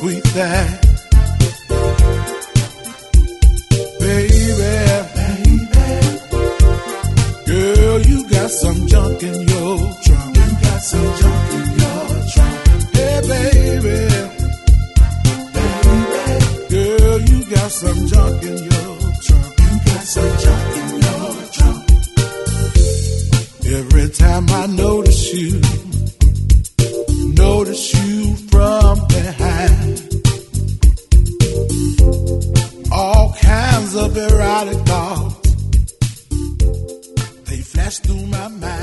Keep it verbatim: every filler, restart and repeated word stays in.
sweet thing. Baby, baby, girl, you got some junk in your trunk. You got some junk in your trunk. Hey, baby, baby, girl, you got some junk in your trunk. You got some junk in your trunk. Every time I notice you, notice you from behind. All kinds of erotic thoughts, they flash through my mind.